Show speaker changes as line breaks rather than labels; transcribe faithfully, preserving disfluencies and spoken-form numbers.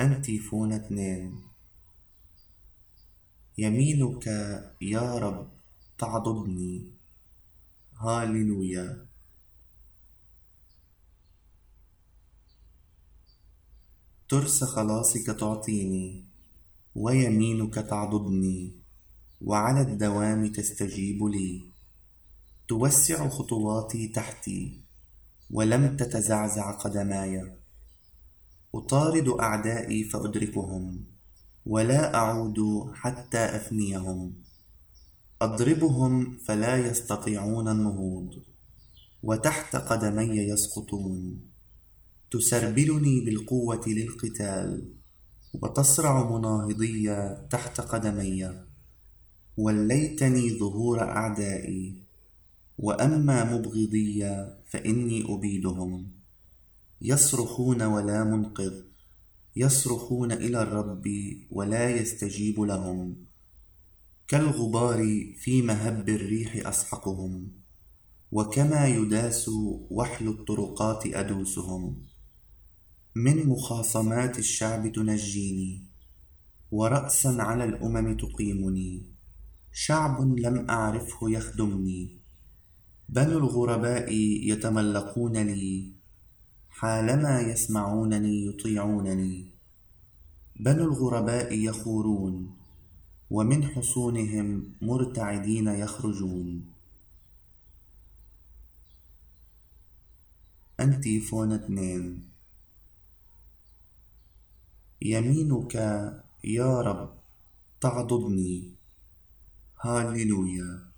أنتيفون اثنين. يمينك يا رب تعضدني، هاليلويا. ترس خلاصك تعطيني، ويمينك تعضدني، وعلى الدوام تستجيب لي. توسع خطواتي تحتي، ولم تتزعزع قدماي. أطارد أعدائي فأدركهم، ولا أعود حتى أفنيهم. أضربهم فلا يستطيعون النهوض، وتحت قدمي يسقطون. تسربلني بالقوة للقتال، وتصرع مناهضي تحت قدمي. وليتني ظهور أعدائي، وأما مبغضي فإني أبيدهم. يصرخون ولا منقذ، يصرخون إلى الرب ولا يستجيب لهم. كالغبار في مهب الريح أسحقهم، وكما يداس وحل الطرقات أدوسهم. من مخاصمات الشعب تنجيني، ورأسا على الأمم تقيمني. شعب لم أعرفه يخدمني، بنو الغرباء يتملقون لي. حالما يسمعونني يطيعونني. بنو الغرباء يخورون، ومن حصونهم مرتعدين يخرجون. أنتيفون اثنين. يمينك يا رب تعضدني، هاليلويا.